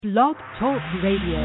Blog Talk Radio.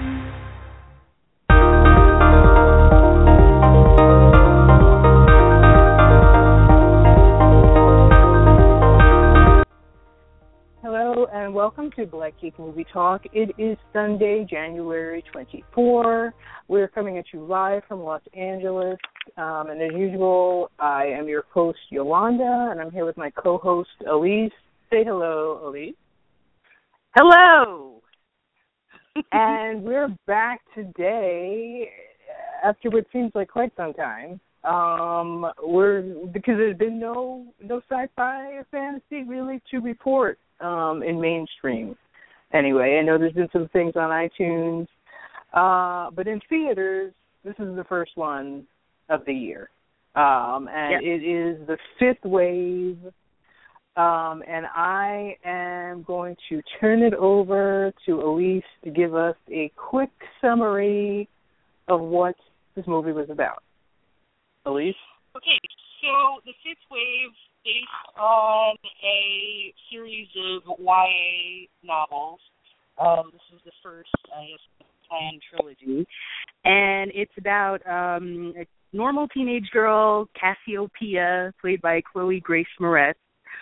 Hello and welcome to Black Geek Movie Talk. It is Sunday, January 24. We're coming at you live from Los Angeles. And as usual, I am your host, Yolanda, and I'm here with my co-host, Elise. Say hello, Elise. Hello. And we're back today after what seems like quite some time. Because there's been no sci-fi or fantasy really to report in mainstream. Anyway, I know there's been some things on iTunes, but in theaters, this is the first one of the year. And It is the fifth wave. And I am going to turn it over to Elise to give us a quick summary of what this movie was about. Elise? Okay, so the fifth wave, based on a series of YA novels. This is the first, I guess, planned trilogy. And it's about a normal teenage girl, Cassiopeia, played by Chloe Grace Moretz,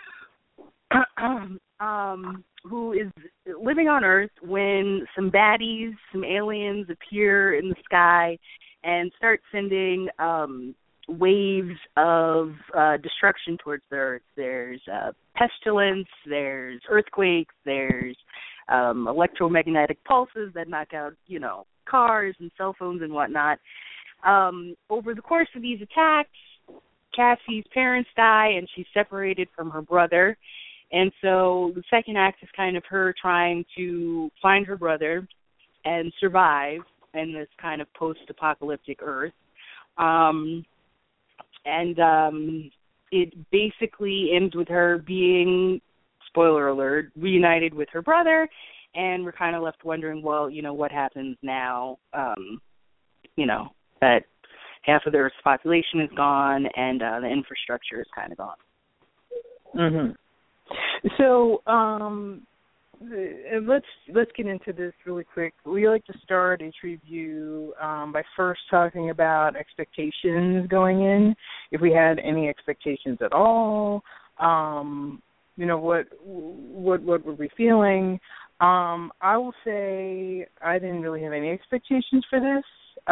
who is living on Earth when some baddies, some aliens appear in the sky and start sending waves of destruction towards the Earth. There's pestilence, there's earthquakes, there's electromagnetic pulses that knock out, cars and cell phones and whatnot. Over the course of these attacks, Cassie's parents die and she's separated from her brother. And so the second act is kind of her trying to find her brother and survive in this kind of post-apocalyptic Earth. It basically ends with her being, spoiler alert, reunited with her brother, and we're kind of left wondering, well, what happens now, that half of the Earth's population is gone and the infrastructure is kind of gone. Mm-hmm. So let's get into this really quick. We like to start each review by first talking about expectations going in, if we had any expectations at all. What were we feeling? I will say I didn't really have any expectations for this.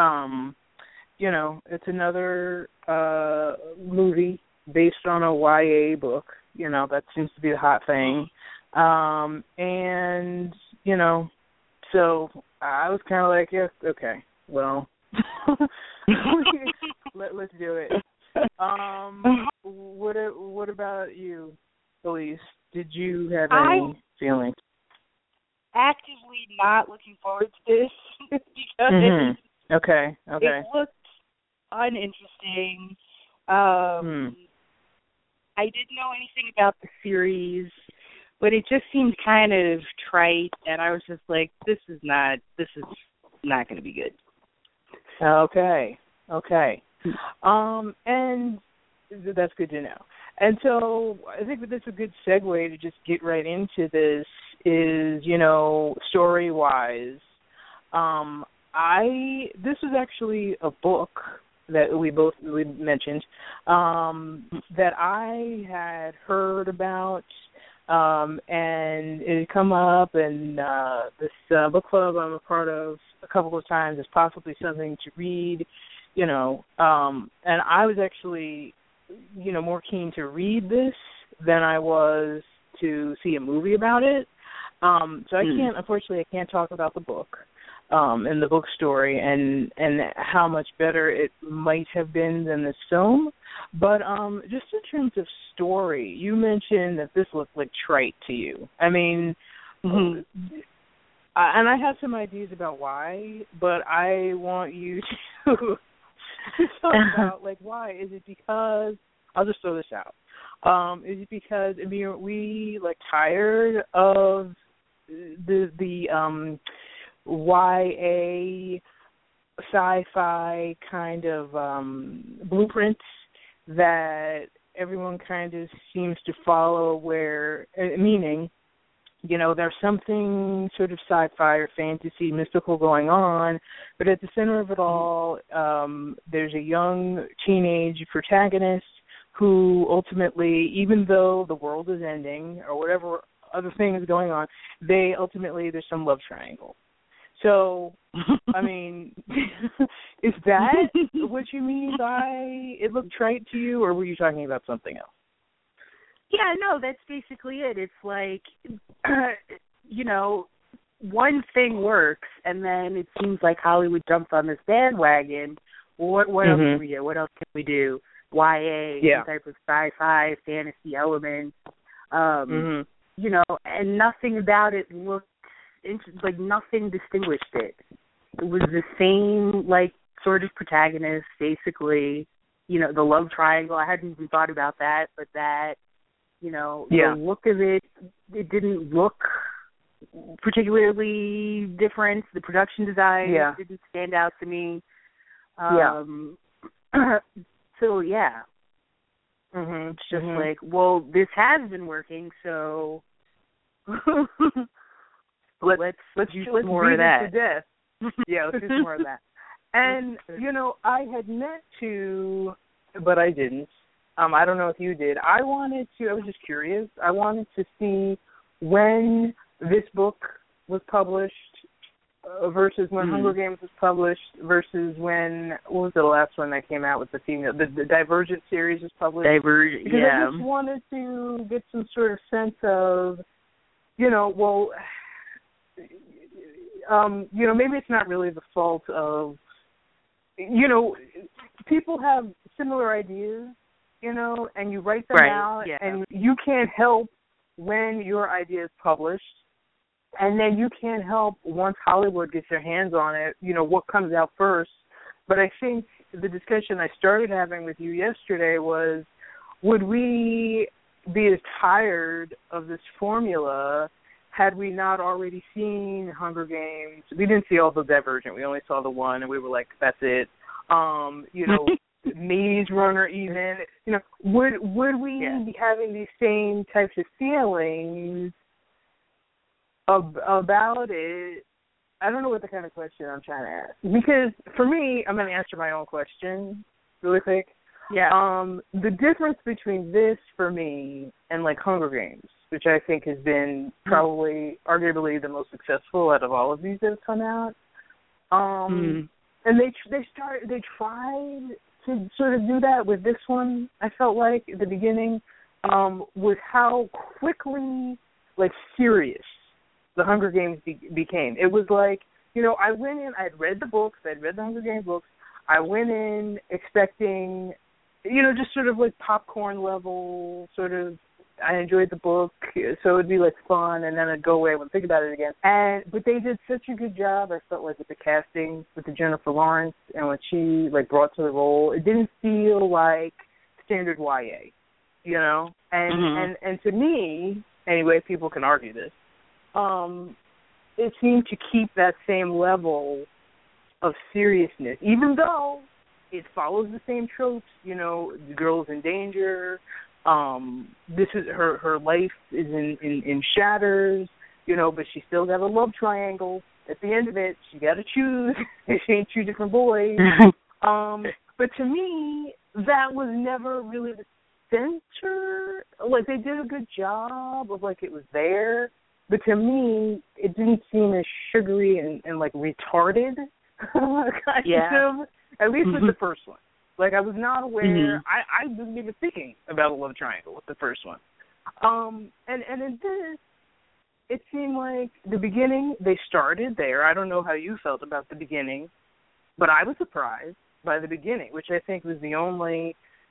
It's another movie based on a YA book. That seems to be the hot thing. So I was kind of like, yeah, okay, well, let's do it. What about you, Elise? Did you have any feelings? Actively not looking forward to this because Okay. It looked uninteresting. I didn't know anything about the series, but it just seemed kind of trite, and I was just like, this is not going to be good. Okay. And that's good to know. And so I think that that's a good segue to just get right into this is, story-wise. This was actually a book that we mentioned, that I had heard about, and it had come up, and this book club I'm a part of a couple of times is possibly something to read, and I was actually, more keen to read this than I was to see a movie about it. So unfortunately, I can't talk about the book. And the book story and how much better it might have been than the film. But just in terms of story, you mentioned that this looked like trite to you. I mean, and I have some ideas about why, but I want you to talk about, why. Is it because, I'll just throw this out, is it because, we, tired of the YA sci-fi kind of blueprints that everyone kind of seems to follow, meaning You know, there's something sort of sci-fi or fantasy, mystical going on, but at the center of it all, there's a young teenage protagonist who ultimately, even though the world is ending or whatever other thing is going on, there's some love triangle. So, I mean, is that what you mean by it looked trite to you, or were you talking about something else? Yeah, no, that's basically it. It's like, you know, one thing works, and then it seems like Hollywood jumps on this bandwagon. What else can we do? What else can we do? YA, some type of sci-fi, fantasy element. You know, and nothing about it looked like nothing distinguished it. It was the same, like, sort of protagonist, basically. You know, the love triangle. I hadn't even thought about that, but that, you know, the look of it didn't look particularly different. The production design didn't stand out to me. So, yeah. It's just like, well, this has been working, so let's use more of that. To death. Yeah, let's use more of that. And, you know, I had meant to, but I didn't. I don't know if you did. I was just curious. I wanted to see when this book was published versus when Hunger Games was published versus when, what was the last one that came out with the female, the Divergent series was published? Because I just wanted to get some sort of sense of, you know, well, you know, maybe it's not really the fault of, you know, people have similar ideas, you know, and you write them out, and you can't help when your idea is published, and then you can't help once Hollywood gets their hands on it, you know, what comes out first. But I think the discussion I started having with you yesterday was, would we be as tired of this formula had we not already seen Hunger Games? We didn't see all the Divergent. We only saw the one, and we were like, that's it. You know, Maze Runner even. You know, would we be having these same types of feelings about it? I don't know what the kind of question I'm trying to ask. Because for me, I'm going to answer my own question really quick. Yeah. The difference between this for me and like Hunger Games, which I think has been probably arguably the most successful out of all of these that have come out. And they tried to sort of do that with this one. I felt like at the beginning, with how quickly like serious the Hunger Games became. It was like, you know, I went in, I'd read the books, I'd read the Hunger Games books. I went in expecting, you know, just sort of like popcorn level sort of. I enjoyed the book, so it would be like fun, and then I'd go away and think about it again. But they did such a good job, I felt like, with the casting, with the Jennifer Lawrence, and what she like brought to the role. It didn't feel like standard YA, you know. And to me, anyway, people can argue this. It seemed to keep that same level of seriousness, even though it follows the same tropes. You know, the girl's in danger. This is her life is in shatters, you know, but she still got a love triangle. At the end of it, she got to choose. She ain't two different boys. But to me, that was never really the center. Like, they did a good job of, like, it was there. But to me, it didn't seem as sugary and like, retarded kind of, at least with the first one. Like, I was not aware. I wasn't even thinking about a love triangle with the first one. And in this, it seemed like the beginning, they started there. I don't know how you felt about the beginning, but I was surprised by the beginning, which I think was the only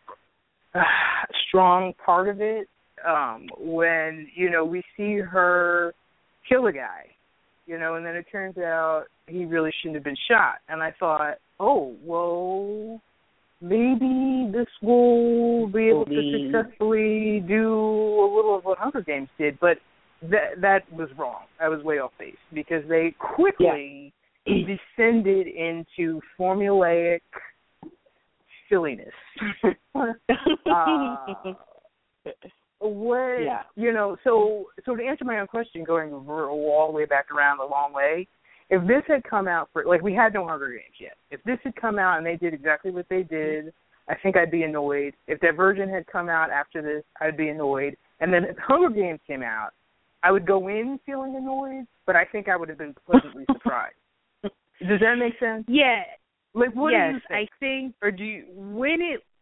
strong part of it, when, you know, we see her kill a guy, you know, and then it turns out he really shouldn't have been shot. And I thought, oh, well, maybe this will be able to successfully do a little of what Hunger Games did, but that was wrong. I was way off base because they quickly descended into formulaic silliness. what, Yeah. you know, so to answer my own question, going all the way back around a long way, if this had come out for, like, we had no Hunger Games yet. If this had come out and they did exactly what they did, I think I'd be annoyed. If Divergent had come out after this, I'd be annoyed. And then if Hunger Games came out, I would go in feeling annoyed, but I think I would have been pleasantly surprised. Does that make sense? Yeah. Like, what do you think? I think, or do you, when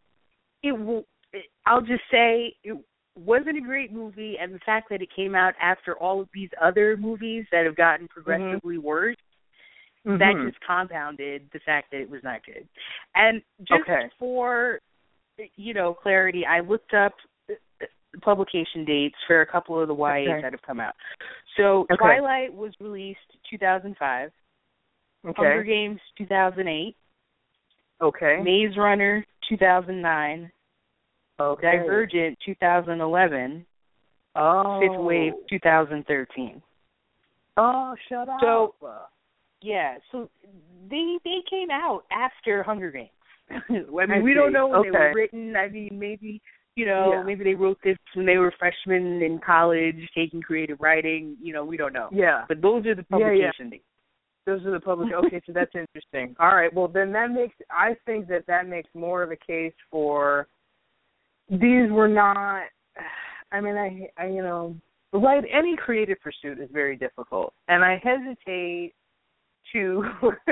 I'll just say it wasn't a great movie, and the fact that it came out after all of these other movies that have gotten progressively worse, that just compounded the fact that it was not good. And just for, clarity, I looked up publication dates for a couple of the YAs that have come out. So Twilight was released 2005. Hunger Games 2008. Maze Runner 2009. Divergent 2011. Fifth Wave 2013. Oh, shut up. So so they came out after Hunger Games. I mean, we don't know when they were written. I mean, maybe maybe they wrote this when they were freshmen in college taking creative writing. We don't know. Yeah. But those are the publication dates. Those are the public. Okay, so that's interesting. All right, well then I think that makes more of a case for these were not. I mean, I right. Any creative pursuit is very difficult, and I hesitate to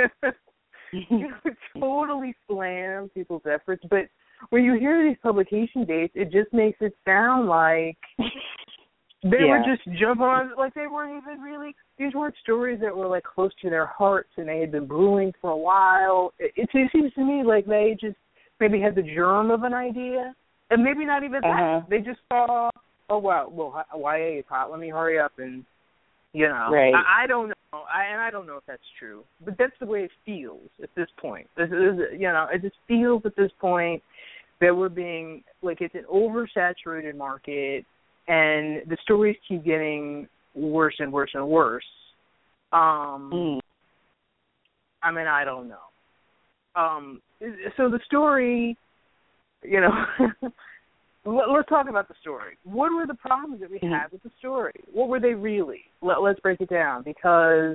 totally slam people's efforts. But when you hear these publication dates, it just makes it sound like they were just jump on, like they weren't even really, these weren't stories that were like close to their hearts and they had been brewing for a while. It seems to me like they just maybe had the germ of an idea, and maybe not even that. They just saw, oh wow, well YA is hot, let me hurry up and, Right. I don't know, I don't know if that's true, but that's the way it feels at this point. It just feels at this point that we're being, like, it's an oversaturated market, and the stories keep getting worse and worse and worse. I mean, I don't know. So the story, let's talk about the story. What were the problems that we had with the story? What were they really? Let's break it down, because,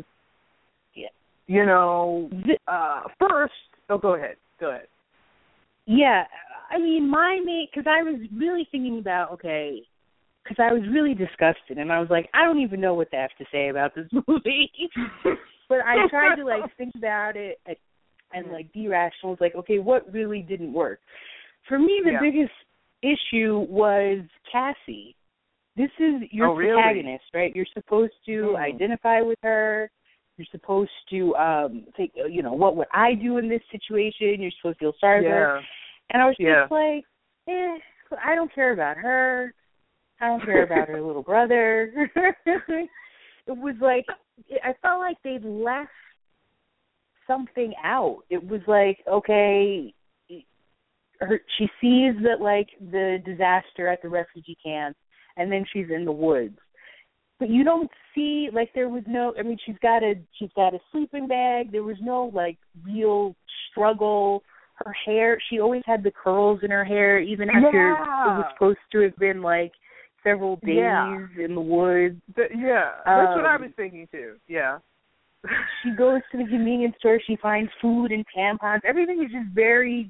first, go ahead. Yeah, I mean, because I was really thinking about, because I was really disgusted, and I was like, I don't even know what they have to say about this movie. But I tried to, think about it and, be rational. It's like, okay, what really didn't work? For me, the biggest issue was Cassie. This is your protagonist, right? You're supposed to identify with her. You're supposed to think, what would I do in this situation? You're supposed to feel sorry for her. And I was just like, I don't care about her. I don't care about her little brother. It was like, I felt like they'd left something out. It was like, okay, she sees that, the disaster at the refugee camp, and then she's in the woods. But you don't see, there was no, I mean, she's got a sleeping bag. There was no, real struggle. Her hair, she always had the curls in her hair, even after it was supposed to have been, several days in the woods. That's what I was thinking, too. Yeah. She goes to the convenience store. She finds food and tampons. Everything is just very,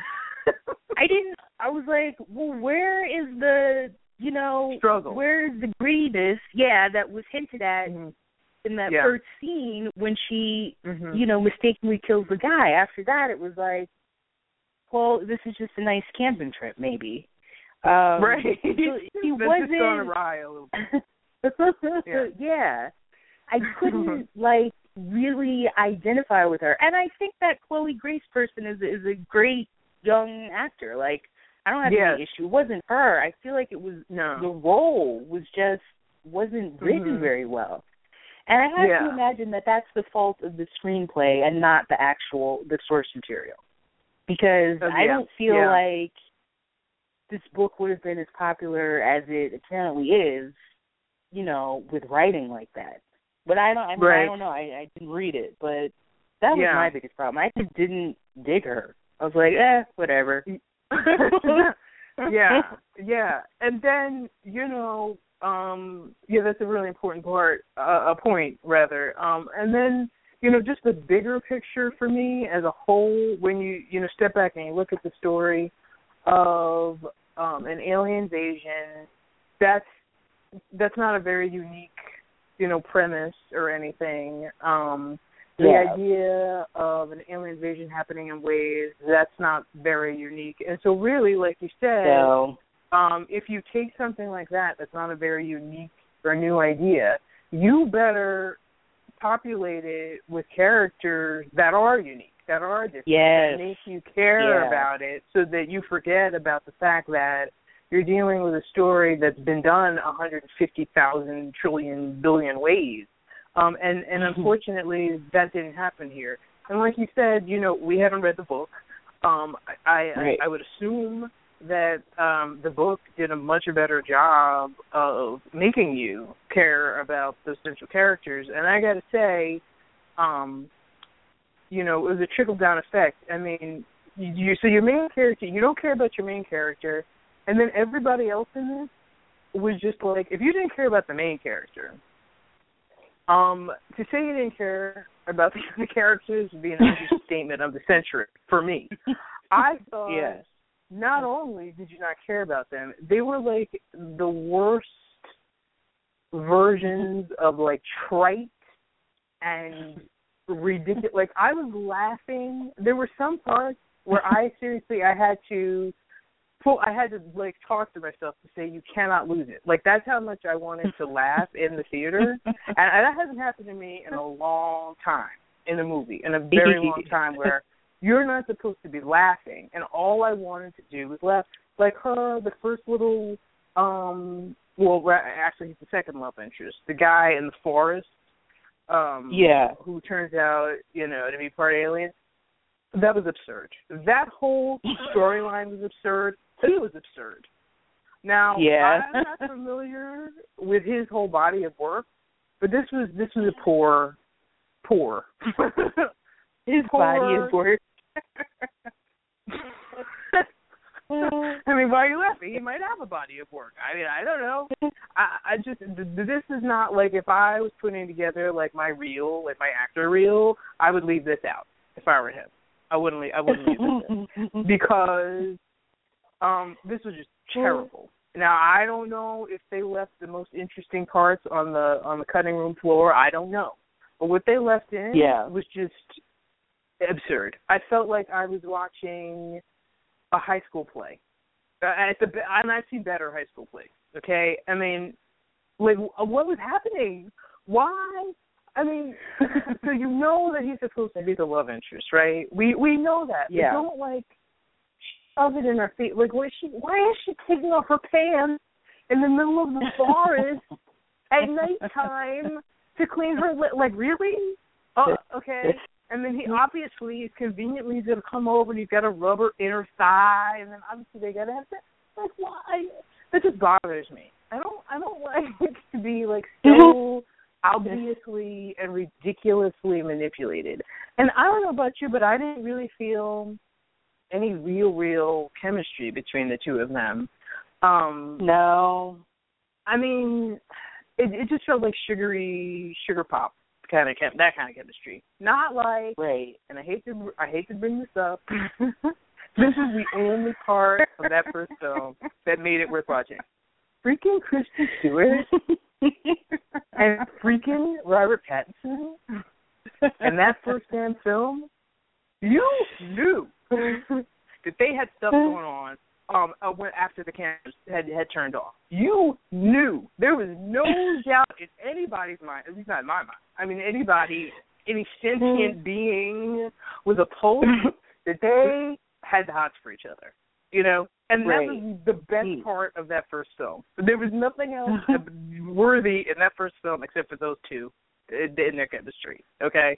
I was like, well, where is the, struggle? Where is the greediness, that was hinted at in that first scene when she, mistakenly kills the guy. After that, it was like, well, this is just a nice camping trip, maybe. Right. He wasn't just gone awry a little bit. I couldn't really identify with her, and I think that Chloe Grace person is a great young actor. I don't have any issue. It wasn't her. I feel like it was the role wasn't written very well, and I have to imagine that that's the fault of the screenplay and not the source material, because I don't feel like this book would have been as popular as it apparently is, with writing like that. But I don't know. I didn't read it, but that was my biggest problem. I just didn't dig her. I was like, whatever. Yeah. And then, that's a really important point rather. And then, just the bigger picture for me as a whole, when you step back and you look at the story of an alien invasion, that's not a very unique, premise or anything. The idea of an alien invasion happening in waves, that's not very unique. And so really, like you said, if you take something like that that's not a very unique or new idea, you better populate it with characters that are unique, that are different, that make you care about it, so that you forget about the fact that you're dealing with a story that's been done 150,000 trillion billion ways. And unfortunately, that didn't happen here. And like you said, we haven't read the book. I would assume that the book did a much better job of making you care about those central characters. And I got to say, it was a trickle-down effect. I mean, so your main character, you don't care about your main character, and then everybody else in this was just like, if you didn't care about the main character, to say you didn't care about the other characters would be an understatement of the century for me. I thought not only did you not care about them, they were like the worst versions of like trite and ridiculous. Like I was laughing. There were some parts where I had to like talk to myself to say, you cannot lose it. Like that's how much I wanted to laugh in the theater. And that hasn't happened to me in a long time in a movie, in a very long time, where you're not supposed to be laughing. And all I wanted to do was laugh. Like the first little, actually he's the second love interest, the guy in the forest, who turns out, to be part alien. That was absurd. That whole storyline was absurd. It was absurd. Now, I'm not familiar with his whole body of work, but this was a poor. His body of work. I mean, why are you laughing? He might have a body of work. I mean, I don't know. I just, this is not like, if I was putting together like my reel, like my actor reel, I would leave this out if I were him. I wouldn't leave this in, because this was just terrible. Now, I don't know if they left the most interesting parts on the cutting room floor. I don't know. But what they left in was just absurd. I felt like I was watching a high school play. And I've seen better high school plays, okay? I mean, like, what was happening? Why? I mean, so you know that he's supposed to be the love interest, right? We know that. Yeah. We don't, like, shove it in our feet. Like, why is she taking off her pants in the middle of the forest at nighttime to clean her lip? Like, really? Oh, okay. And then he obviously is conveniently going to come over and he's got to rub her inner thigh, and then obviously they got to have that. Like, why? That just bothers me. I don't like it to be, like, so obviously and ridiculously manipulated. And I don't know about you, but I didn't really feel any real chemistry between the two of them. No. I mean, it just felt like sugar pop kind of that kind of chemistry. Not like, and I hate to bring this up. This is the only part of that first film that made it worth watching. Freaking Kristen Stewart and freaking Robert Pattinson and that first damn film, you knew that they had stuff going on after the cameras had turned off. You knew. There was no doubt in anybody's mind, at least not in my mind. I mean, any sentient being with a pulse, that they had the hots for each other, And that was the best part of that first film. There was nothing else worthy in that first film except for those two in their chemistry. Okay.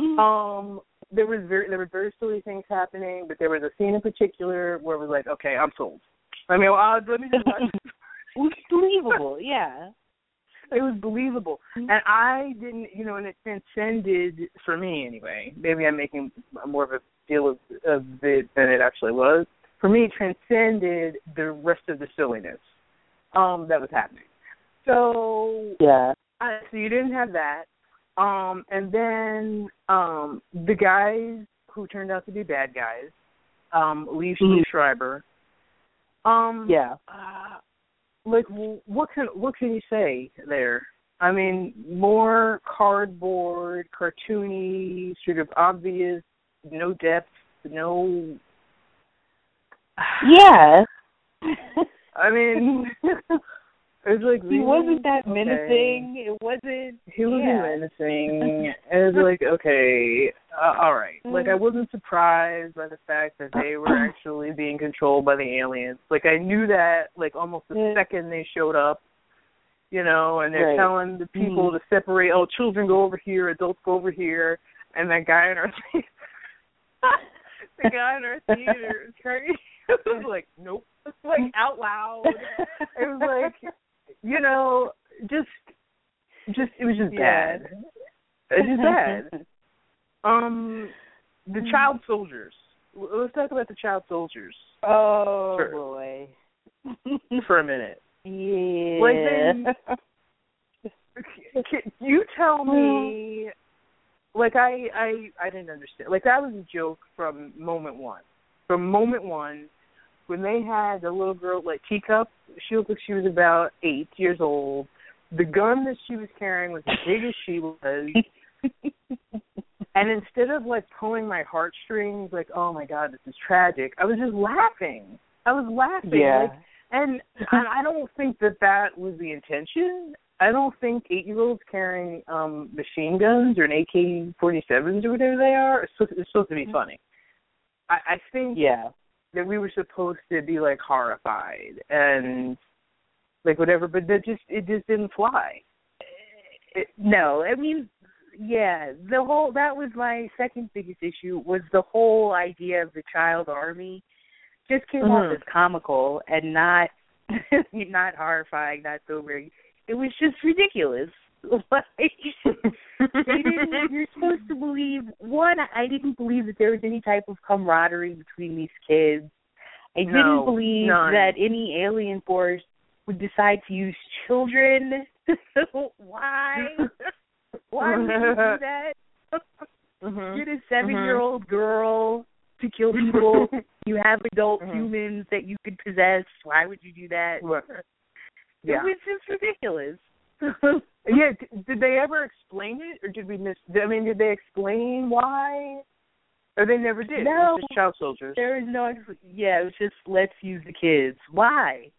There were very silly things happening, but there was a scene in particular where it was like, okay, I'm sold. I mean, let me just watch. It was believable, yeah. It was believable. And I didn't, and it transcended, for me anyway, maybe I'm making more of a deal of it than it actually was, for me, transcended the rest of the silliness that was happening. So so you didn't have that. And then the guys who turned out to be bad guys, Liev Schreiber. Like, what can you say there? I mean, more cardboard, cartoony, sort of obvious, no depth, no. Yeah. I mean, it was like, he wasn't that menacing. It wasn't. He wasn't menacing. And it was like, okay, all right. Like, I wasn't surprised by the fact that they were actually being controlled by the aliens. Like, I knew that, like, almost the second they showed up, you know, and they're telling the people to separate. Oh, children go over here, adults go over here, and that guy in our the guy in our theater is crazy. It was like, nope. Like, out loud. It was like, you know, just it was just bad. It's just bad. The child soldiers. Let's talk about the child soldiers. Oh, boy. For a minute. Yeah. Like, can you tell me, like, I didn't understand. Like, that was a joke from moment one. From moment one, when they had the little girl, like, Teacup, she looked like she was about 8 years old. The gun that she was carrying was as big as she was. And instead of, like, pulling my heartstrings, like, oh, my God, this is tragic, I was just laughing. Yeah. Like, and I don't think that was the intention. I don't think 8-year-olds carrying machine guns or an AK-47s or whatever they are, it's supposed to be funny. I think that we were supposed to be, like, horrified and, like, whatever, but it just didn't fly. No, I mean, that was my second biggest issue, was the whole idea of the child army. Just came off as comical and not horrifying, not sobering. It was just ridiculous. You're supposed to believe, one, I didn't believe that there was any type of camaraderie between these kids. I didn't believe that any alien force would decide to use children. Why? Why would you do that? Get a 7-year-old girl to kill people. You have adult humans that you could possess. Why would you do that? It was just ridiculous. Did they ever explain it, or did we miss? I mean, did they explain why? Or they never did. No, it was just child soldiers. There is no. Yeah, it was just let's use the kids. Why?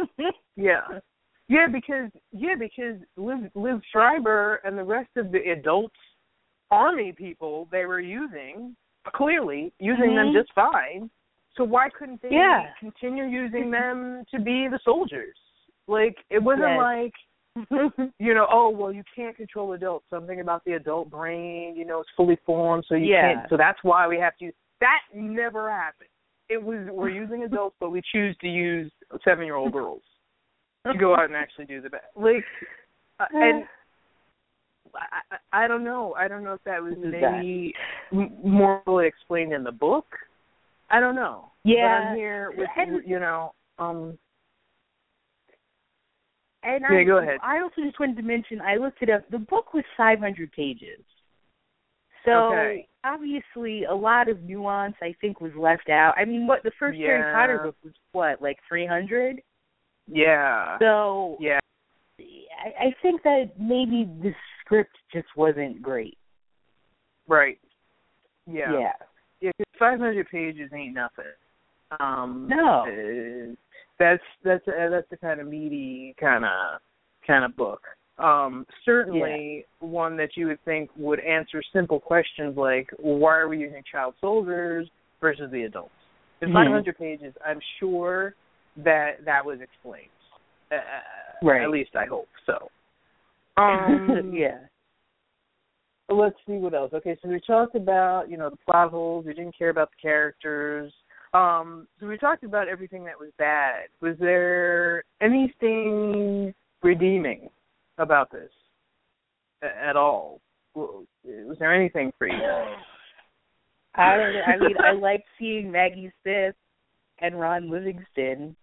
Because Liev Schreiber and the rest of the adult army people they were using, clearly using them just fine. So why couldn't they continue using them to be the soldiers? Like, it wasn't like, you know, oh, well, you can't control adults. Something about the adult brain, you know, it's fully formed, so you can't. So that's why we have to use. That never happened. It was, we're using adults, but we choose to use 7-year-old girls to go out and actually do the best. Like, and I don't know. I don't know if that was maybe more fully explained in the book. I don't know. Yeah. But I'm here with, you know, And go ahead. I also just wanted to mention, I looked it up. The book was 500 pages. So, obviously, a lot of nuance, I think, was left out. I mean, the first Harry Potter book was, like 300? Yeah. So, I think that maybe the script just wasn't great. Right. Yeah, 'cause 500 pages ain't nothing. No. That's the kind of meaty kind of book. Certainly one that you would think would answer simple questions like, why are we using child soldiers versus the adults? In 500 pages, I'm sure that was explained. At least I hope so. Let's see what else. Okay, so we talked about, you know, the plot holes. We didn't care about the characters. So we talked about everything that was bad. Was there anything redeeming about this at all? Was there anything for you? I don't know. I mean, I liked seeing Maggie Smith and Ron Livingston.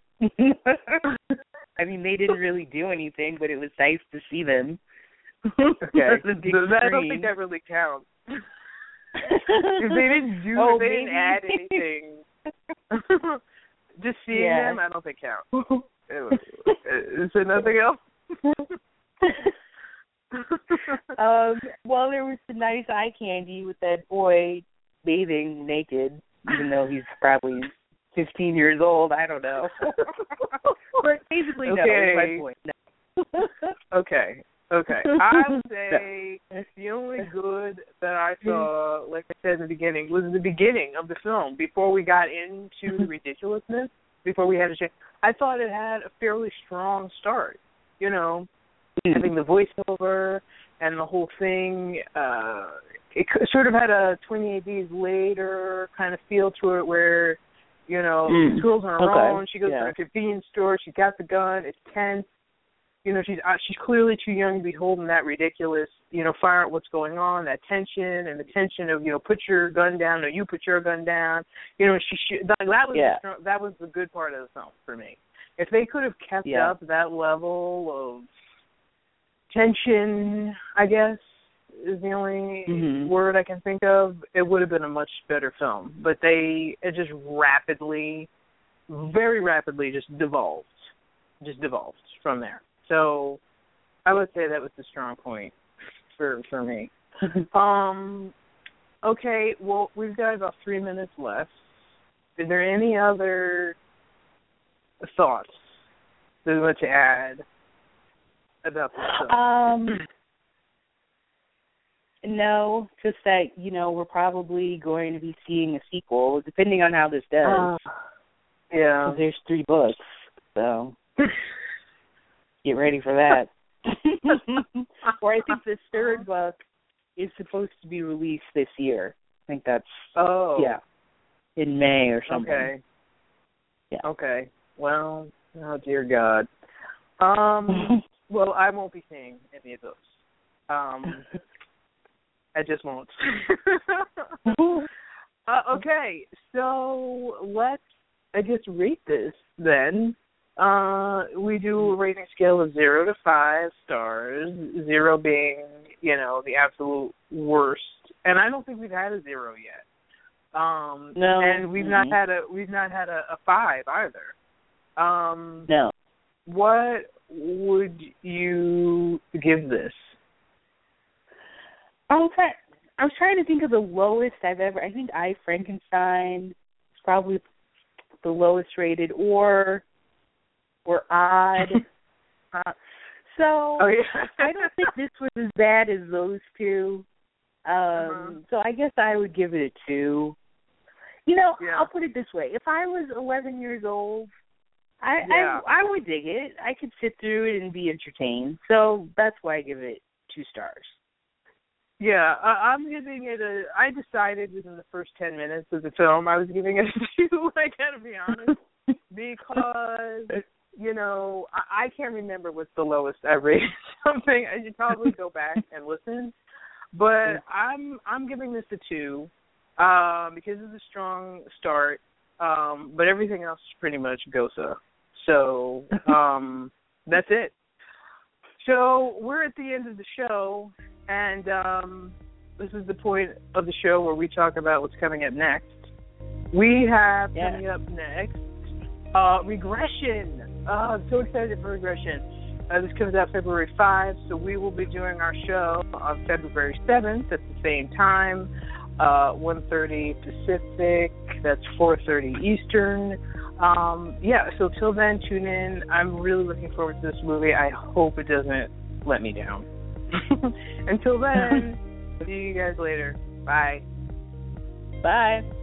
I mean, they didn't really do anything, but it was nice to see them. Okay. I don't think that really counts. If they didn't they didn't add anything. Just seeing them, I don't think counts. Is there nothing else? Well, there was some nice eye candy with that boy bathing naked, even though he's probably 15 years old. I don't know. But basically, no, is my point. No. Okay. I would say the only good that I saw, like I said in the beginning, was the beginning of the film, before we got into the ridiculousness, before we had a chance. I thought it had a fairly strong start, you know, having the voiceover and the whole thing. It sort of had a 28 Days Later kind of feel to it where, you know, the girl's on her own. She goes to a convenience store. She's got the gun. It's tense. You know, she's clearly too young to be holding that ridiculous, you know, fire out what's going on, that tension and the tension of, you know, put your gun down or you put your gun down. You know, that was the good part of the film for me. If they could have kept up that level of tension, I guess, is the only word I can think of, it would have been a much better film. But it just very rapidly just devolved from there. So I would say that was the strong point for me. Okay, well, we've got about 3 minutes left. Is there any other thoughts that you want to add about this film? No, just that, you know, we're probably going to be seeing a sequel, depending on how this does. Yeah. There's 3 books, so get ready for that. Or I think the 3rd book is supposed to be released this year. I think that's, in May or something. Okay. Yeah. Okay. Well, oh, dear God. Well, I won't be seeing any of those. I just won't. Okay, so let's, I guess, rate this then. We do a rating scale of 0 to 5 stars, 0 being, you know, the absolute worst. And I don't think we've had a 0 yet. No. And we've not had a 5 either. No. What would you give this? I was trying to think of the lowest I've ever. I think I, Frankenstein is probably the lowest rated, or Odd. So I don't think this was as bad as those two. So I guess I would give it a 2. You know, I'll put it this way: if I was 11 years old, I would dig it. I could sit through it and be entertained. So that's why I give it 2 stars. Yeah, I'm giving it I decided within the first 10 minutes of the film I was giving it a 2, I gotta be honest, because, you know, I can't remember what's the lowest I rated something. I should probably go back and listen, but I'm giving this a 2 because it's a strong start, but everything else is pretty much Gosa. So that's it. So we're at the end of the show. And this is the point of the show where we talk about what's coming up next. We have coming up next Regression. I'm so excited for Regression. This comes out February 5, so we will be doing our show on February 7th at the same time, 1:30 Pacific. That's 4:30 Eastern. So till then, tune in. I'm really looking forward to this movie. I hope it doesn't let me down. Until then, see you guys later. Bye. Bye.